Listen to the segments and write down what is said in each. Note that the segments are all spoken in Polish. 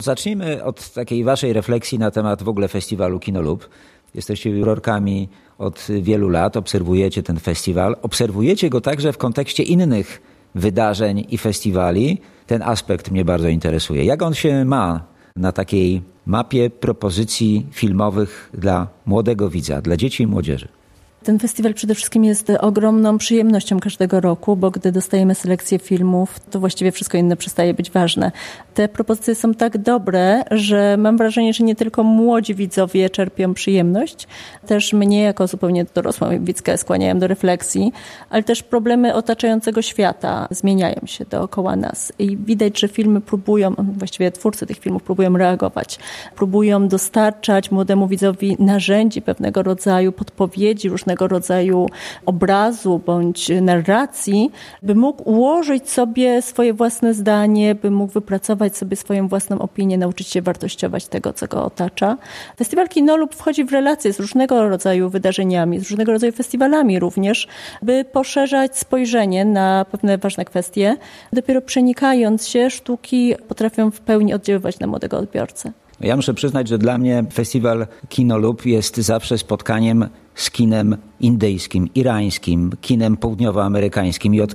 Zacznijmy od takiej waszej refleksji na temat w ogóle festiwalu KinoLub. Jesteście jurorkami od wielu lat, obserwujecie ten festiwal. Obserwujecie go także w kontekście innych wydarzeń i festiwali. Ten aspekt mnie bardzo interesuje. Jak on się ma na takiej mapie propozycji filmowych dla młodego widza, dla dzieci i młodzieży? Ten festiwal przede wszystkim jest ogromną przyjemnością każdego roku, bo gdy dostajemy selekcję filmów, to właściwie wszystko inne przestaje być ważne. Te propozycje są tak dobre, że mam wrażenie, że nie tylko młodzi widzowie czerpią przyjemność, też mnie jako zupełnie dorosłą widzkę skłaniają do refleksji, ale też problemy otaczającego świata zmieniają się dookoła nas i widać, że filmy próbują, właściwie twórcy tych filmów próbują reagować, próbują dostarczać młodemu widzowi narzędzi pewnego rodzaju, podpowiedzi, różnego rodzaju obrazu bądź narracji, by mógł ułożyć sobie swoje własne zdanie, by mógł wypracować sobie swoją własną opinię, nauczyć się wartościować tego, co go otacza. Festiwal KinoLub wchodzi w relacje z różnego rodzaju wydarzeniami, z różnego rodzaju festiwalami również, by poszerzać spojrzenie na pewne ważne kwestie. Dopiero przenikając się, sztuki potrafią w pełni oddziaływać na młodego odbiorcę. Ja muszę przyznać, że dla mnie festiwal KinoLub jest zawsze spotkaniem z kinem indyjskim, irańskim, kinem południowoamerykańskim i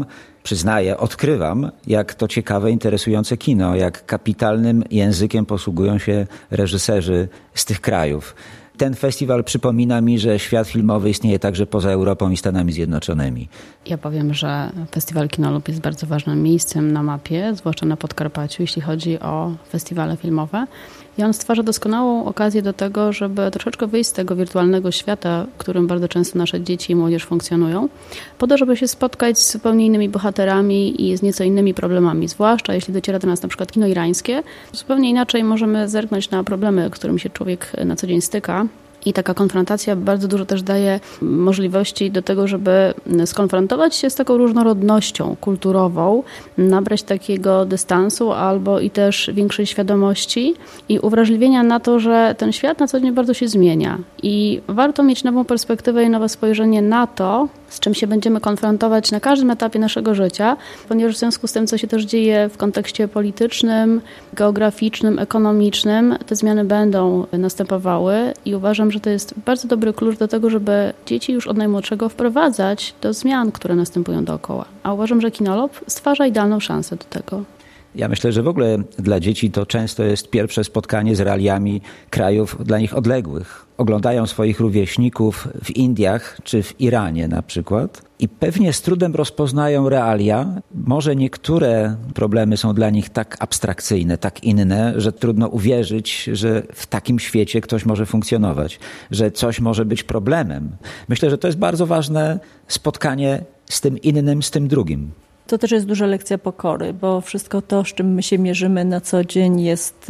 odkrywam, jak to ciekawe, interesujące kino, jak kapitalnym językiem posługują się reżyserzy z tych krajów. Ten festiwal przypomina mi, że świat filmowy istnieje także poza Europą i Stanami Zjednoczonymi. Ja powiem, że festiwal KinoLub jest bardzo ważnym miejscem na mapie, zwłaszcza na Podkarpaciu, jeśli chodzi o festiwale filmowe. I on stwarza doskonałą okazję do tego, żeby troszeczkę wyjść z tego wirtualnego świata, w którym bardzo często nasze dzieci i młodzież funkcjonują, po to, żeby się spotkać z zupełnie innymi bohaterami i z nieco innymi problemami. Zwłaszcza jeśli dociera do nas na przykład kino irańskie, zupełnie inaczej możemy zerknąć na problemy, z którymi się człowiek na co dzień styka. I taka konfrontacja bardzo dużo też daje możliwości do tego, żeby skonfrontować się z taką różnorodnością kulturową, nabrać takiego dystansu albo i też większej świadomości i uwrażliwienia na to, że ten świat na co dzień bardzo się zmienia. I warto mieć nową perspektywę i nowe spojrzenie na to, z czym się będziemy konfrontować na każdym etapie naszego życia, ponieważ w związku z tym, co się też dzieje w kontekście politycznym, geograficznym, ekonomicznym, te zmiany będą następowały i uważam, że to jest bardzo dobry klucz do tego, żeby dzieci już od najmłodszego wprowadzać do zmian, które następują dookoła. A uważam, że KinoLub stwarza idealną szansę do tego. Ja myślę, że w ogóle dla dzieci to często jest pierwsze spotkanie z realiami krajów dla nich odległych. Oglądają swoich rówieśników w Indiach czy w Iranie na przykład i pewnie z trudem rozpoznają realia. Może niektóre problemy są dla nich tak abstrakcyjne, tak inne, że trudno uwierzyć, że w takim świecie ktoś może funkcjonować, że coś może być problemem. Myślę, że to jest bardzo ważne spotkanie z tym innym, z tym drugim. To też jest duża lekcja pokory, bo wszystko to, z czym my się mierzymy na co dzień jest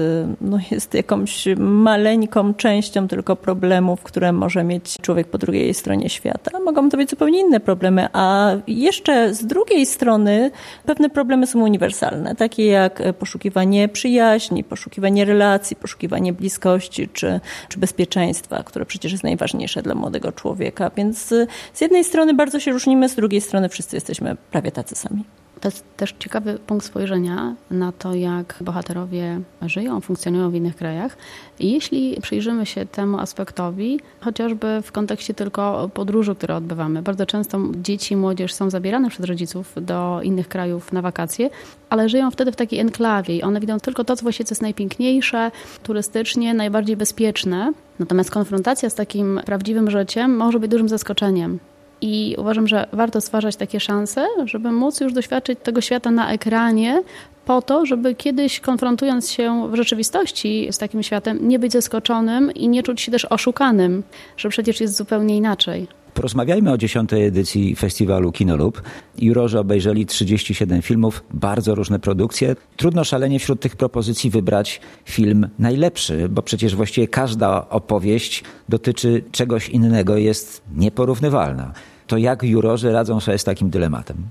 jakąś maleńką częścią tylko problemów, które może mieć człowiek po drugiej stronie świata. Mogą to być zupełnie inne problemy, a jeszcze z drugiej strony pewne problemy są uniwersalne, takie jak poszukiwanie przyjaźni, poszukiwanie relacji, poszukiwanie bliskości czy bezpieczeństwa, które przecież jest najważniejsze dla młodego człowieka. Więc z jednej strony bardzo się różnimy, z drugiej strony wszyscy jesteśmy prawie tacy sami. To jest też ciekawy punkt spojrzenia na to, jak bohaterowie żyją, funkcjonują w innych krajach. I jeśli przyjrzymy się temu aspektowi, chociażby w kontekście tylko podróży, które odbywamy. Bardzo często dzieci i młodzież są zabierane przez rodziców do innych krajów na wakacje, ale żyją wtedy w takiej enklawie i one widzą tylko to, co właściwie jest najpiękniejsze, turystycznie, najbardziej bezpieczne. Natomiast konfrontacja z takim prawdziwym życiem może być dużym zaskoczeniem. I uważam, że warto stwarzać takie szanse, żeby móc już doświadczyć tego świata na ekranie po to, żeby kiedyś konfrontując się w rzeczywistości z takim światem nie być zaskoczonym i nie czuć się też oszukanym, że przecież jest zupełnie inaczej. Porozmawiajmy o 10. edycji festiwalu KinoLub. Jurorzy obejrzeli 37 filmów, bardzo różne produkcje. Trudno szalenie wśród tych propozycji wybrać film najlepszy, bo przecież właściwie każda opowieść dotyczy czegoś innego, jest nieporównywalna. To jak jurorzy radzą sobie z takim dylematem?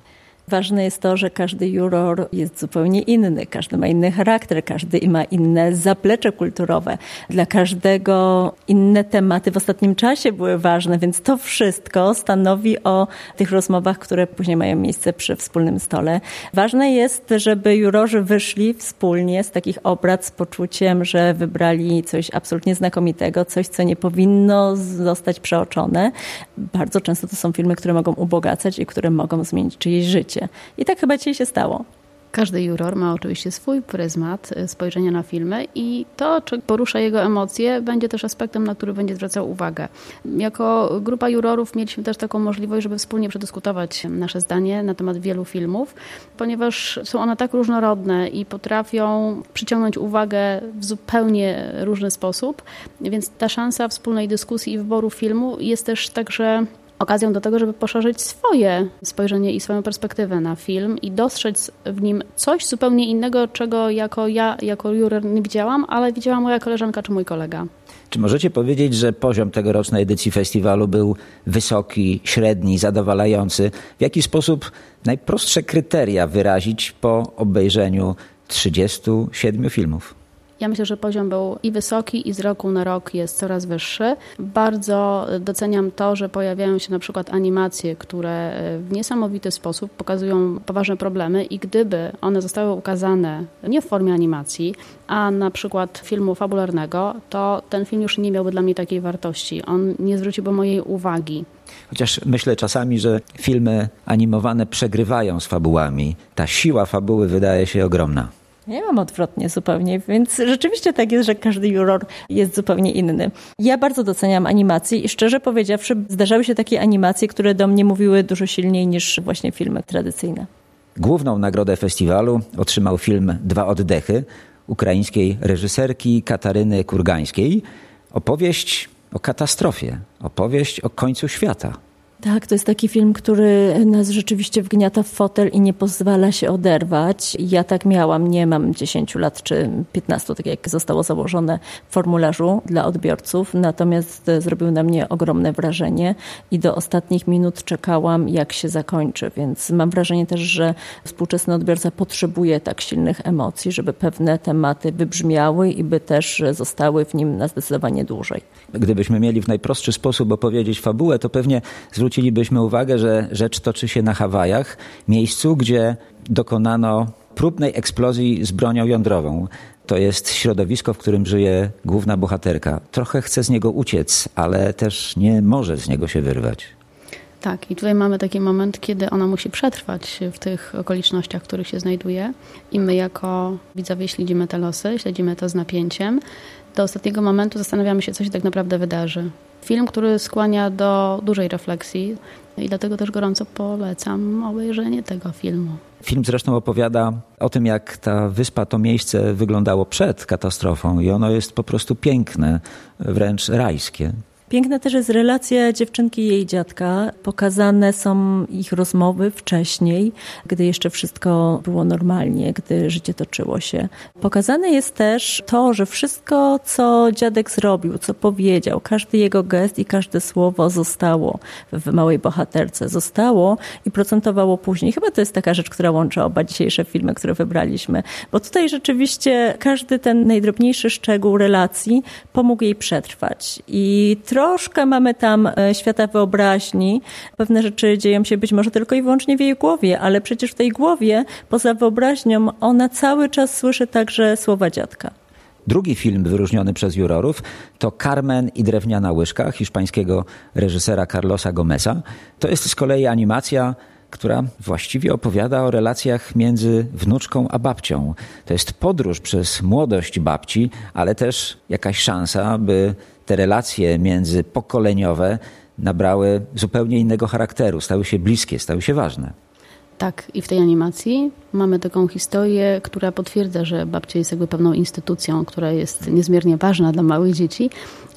Ważne jest to, że każdy juror jest zupełnie inny, każdy ma inny charakter, każdy ma inne zaplecze kulturowe. Dla każdego inne tematy w ostatnim czasie były ważne, więc to wszystko stanowi o tych rozmowach, które później mają miejsce przy wspólnym stole. Ważne jest, żeby jurorzy wyszli wspólnie z takich obrad z poczuciem, że wybrali coś absolutnie znakomitego, coś, co nie powinno zostać przeoczone. Bardzo często to są filmy, które mogą ubogacać i które mogą zmienić czyjeś życie. I tak chyba dzisiaj się stało. Każdy juror ma oczywiście swój pryzmat spojrzenia na filmy i to, czy porusza jego emocje, będzie też aspektem, na który będzie zwracał uwagę. Jako grupa jurorów mieliśmy też taką możliwość, żeby wspólnie przedyskutować nasze zdanie na temat wielu filmów, ponieważ są one tak różnorodne i potrafią przyciągnąć uwagę w zupełnie różny sposób, więc ta szansa wspólnej dyskusji i wyboru filmu jest też także okazją do tego, żeby poszerzyć swoje spojrzenie i swoją perspektywę na film i dostrzec w nim coś zupełnie innego, czego jako juror nie widziałam, ale widziała moja koleżanka czy mój kolega. Czy możecie powiedzieć, że poziom tegorocznej edycji festiwalu był wysoki, średni, zadowalający? W jaki sposób najprostsze kryteria wyrazić po obejrzeniu 37 filmów? Ja myślę, że poziom był i wysoki, i z roku na rok jest coraz wyższy. Bardzo doceniam to, że pojawiają się na przykład animacje, które w niesamowity sposób pokazują poważne problemy i gdyby one zostały ukazane nie w formie animacji, a na przykład filmu fabularnego, to ten film już nie miałby dla mnie takiej wartości. On nie zwróciłby mojej uwagi. Chociaż myślę czasami, że filmy animowane przegrywają z fabułami. Ta siła fabuły wydaje się ogromna. Ja mam odwrotnie zupełnie, więc rzeczywiście tak jest, że każdy juror jest zupełnie inny. Ja bardzo doceniam animacje i szczerze powiedziawszy, zdarzały się takie animacje, które do mnie mówiły dużo silniej niż właśnie filmy tradycyjne. Główną nagrodę festiwalu otrzymał film Dwa oddechy ukraińskiej reżyserki Kataryny Kurgańskiej. Opowieść o katastrofie, opowieść o końcu świata. Tak, to jest taki film, który nas rzeczywiście wgniata w fotel i nie pozwala się oderwać. Ja tak miałam, nie mam 10 lat czy 15, tak jak zostało założone w formularzu dla odbiorców, natomiast zrobił na mnie ogromne wrażenie i do ostatnich minut czekałam, jak się zakończy, więc mam wrażenie też, że współczesny odbiorca potrzebuje tak silnych emocji, żeby pewne tematy wybrzmiały i by też zostały w nim na zdecydowanie dłużej. Gdybyśmy mieli w najprostszy sposób opowiedzieć fabułę, to pewnie zwrócilibyśmy uwagę, że rzecz toczy się na Hawajach, miejscu, gdzie dokonano próbnej eksplozji z bronią jądrową. To jest środowisko, w którym żyje główna bohaterka. Trochę chce z niego uciec, ale też nie może z niego się wyrwać. Tak, i tutaj mamy taki moment, kiedy ona musi przetrwać w tych okolicznościach, w których się znajduje i my jako widzowie śledzimy te losy, śledzimy to z napięciem. Do ostatniego momentu zastanawiamy się, co się tak naprawdę wydarzy. Film, który skłania do dużej refleksji i dlatego też gorąco polecam obejrzenie tego filmu. Film zresztą opowiada o tym, jak ta wyspa, to miejsce wyglądało przed katastrofą i ono jest po prostu piękne, wręcz rajskie. Piękna też jest relacja dziewczynki i jej dziadka. Pokazane są ich rozmowy wcześniej, gdy jeszcze wszystko było normalnie, gdy życie toczyło się. Pokazane jest też to, że wszystko, co dziadek zrobił, co powiedział, każdy jego gest i każde słowo zostało w małej bohaterce. Zostało i procentowało później. Chyba to jest taka rzecz, która łączy oba dzisiejsze filmy, które wybraliśmy. Bo tutaj rzeczywiście każdy ten najdrobniejszy szczegół relacji pomógł jej przetrwać. I troszkę mamy tam świata wyobraźni. Pewne rzeczy dzieją się być może tylko i wyłącznie w jej głowie, ale przecież w tej głowie, poza wyobraźnią, ona cały czas słyszy także słowa dziadka. Drugi film wyróżniony przez jurorów to Carmen i drewniana łyżka hiszpańskiego reżysera Carlosa Gomeza. To jest z kolei animacja, która właściwie opowiada o relacjach między wnuczką a babcią. To jest podróż przez młodość babci, ale też jakaś szansa, by te relacje międzypokoleniowe nabrały zupełnie innego charakteru, stały się bliskie, stały się ważne. Tak, i w tej animacji mamy taką historię, która potwierdza, że babcia jest jakby pewną instytucją, która jest niezmiernie ważna dla małych dzieci,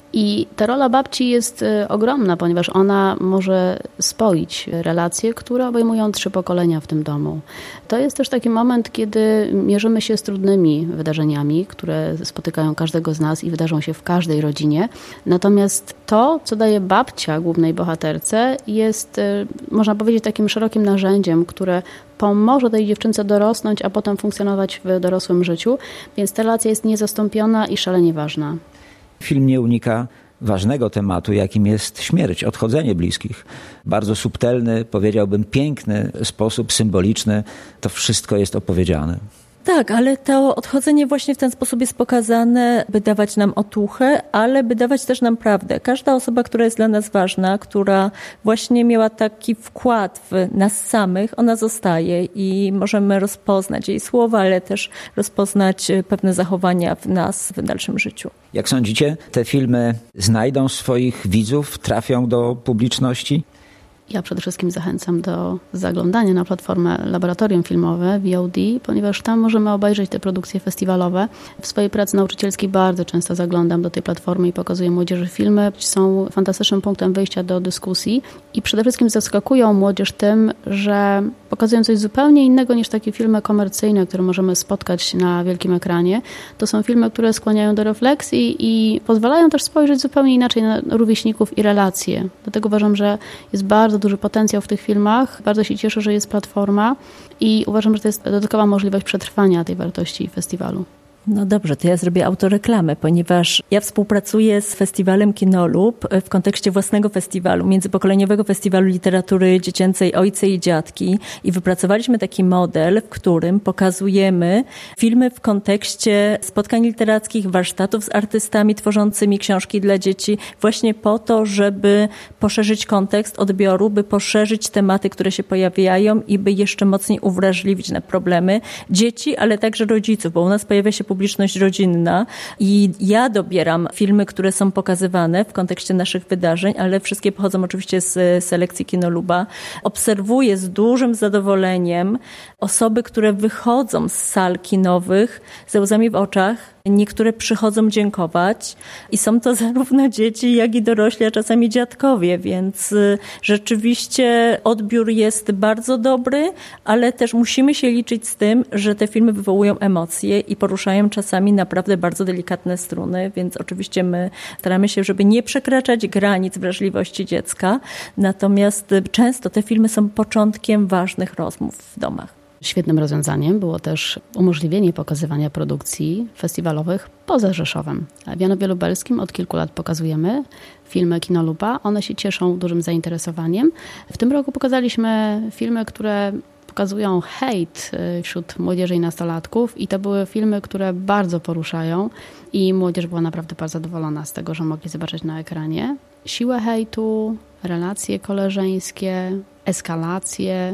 I ta rola babci jest ogromna, ponieważ ona może spoić relacje, które obejmują 3 pokolenia w tym domu. To jest też taki moment, kiedy mierzymy się z trudnymi wydarzeniami, które spotykają każdego z nas i wydarzą się w każdej rodzinie. Natomiast to, co daje babcia głównej bohaterce, jest, można powiedzieć, takim szerokim narzędziem, które pomoże tej dziewczynce dorosnąć, a potem funkcjonować w dorosłym życiu. Więc ta relacja jest niezastąpiona i szalenie ważna. Film nie unika ważnego tematu, jakim jest śmierć, odchodzenie bliskich. Bardzo subtelny, powiedziałbym piękny sposób, symboliczny. To wszystko jest opowiedziane. Tak, ale to odchodzenie właśnie w ten sposób jest pokazane, by dawać nam otuchę, ale by dawać też nam prawdę. Każda osoba, która jest dla nas ważna, która właśnie miała taki wkład w nas samych, ona zostaje i możemy rozpoznać jej słowa, ale też rozpoznać pewne zachowania w nas w dalszym życiu. Jak sądzicie, te filmy znajdą swoich widzów, trafią do publiczności? Ja przede wszystkim zachęcam do zaglądania na platformę Laboratorium Filmowe VOD, ponieważ tam możemy obejrzeć te produkcje festiwalowe. W swojej pracy nauczycielskiej bardzo często zaglądam do tej platformy i pokazuję młodzieży filmy. Są fantastycznym punktem wyjścia do dyskusji i przede wszystkim zaskakują młodzież tym, że pokazują coś zupełnie innego niż takie filmy komercyjne, które możemy spotkać na wielkim ekranie. To są filmy, które skłaniają do refleksji i pozwalają też spojrzeć zupełnie inaczej na rówieśników i relacje. Dlatego uważam, że jest bardzo duży potencjał w tych filmach. Bardzo się cieszę, że jest platforma i uważam, że to jest dodatkowa możliwość przetrwania tej wartości festiwalu. No dobrze, to ja zrobię autoreklamę, ponieważ ja współpracuję z Festiwalem Kinolob w kontekście własnego festiwalu, międzypokoleniowego festiwalu literatury dziecięcej Ojcy i Dziadki i wypracowaliśmy taki model, w którym pokazujemy filmy w kontekście spotkań literackich, warsztatów z artystami tworzącymi książki dla dzieci, właśnie po to, żeby poszerzyć kontekst odbioru, by poszerzyć tematy, które się pojawiają i by jeszcze mocniej uwrażliwić na problemy dzieci, ale także rodziców, bo u nas pojawia się publiczność rodzinna i ja dobieram filmy, które są pokazywane w kontekście naszych wydarzeń, ale wszystkie pochodzą oczywiście z selekcji Kinoluba. Obserwuję z dużym zadowoleniem osoby, które wychodzą z sal kinowych ze łzami w oczach. Niektóre przychodzą dziękować i są to zarówno dzieci, jak i dorośli, a czasami dziadkowie, więc rzeczywiście odbiór jest bardzo dobry, ale też musimy się liczyć z tym, że te filmy wywołują emocje i poruszają czasami naprawdę bardzo delikatne struny, więc oczywiście my staramy się, żeby nie przekraczać granic wrażliwości dziecka, natomiast często te filmy są początkiem ważnych rozmów w domach. Świetnym rozwiązaniem było też umożliwienie pokazywania produkcji festiwalowych poza Rzeszowem. W Janowie Lubelskim od kilku lat pokazujemy filmy Kinoluba. One się cieszą dużym zainteresowaniem. W tym roku pokazaliśmy filmy, które pokazują hejt wśród młodzieży i nastolatków i to były filmy, które bardzo poruszają i młodzież była naprawdę bardzo zadowolona z tego, że mogli zobaczyć na ekranie siłę hejtu, relacje koleżeńskie, eskalacje,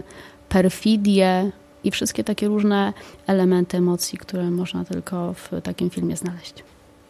perfidię i wszystkie takie różne elementy emocji, które można tylko w takim filmie znaleźć.